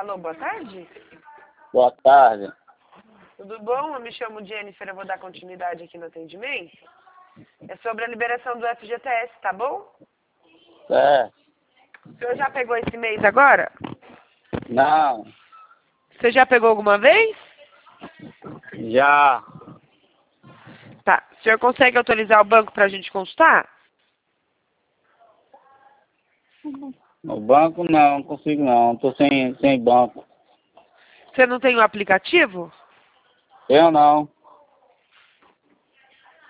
Alô, boa tarde? Boa tarde. Tudo bom? Eu me chamo Jennifer, eu vou dar continuidade aqui no atendimento. É sobre a liberação do FGTS, tá bom? É. O senhor já pegou esse mês agora? Não. Você já pegou alguma vez? Já. Tá. O senhor consegue autorizar o banco pra gente consultar? No banco não consigo não. Tô sem banco. Você não tem o aplicativo? Eu não.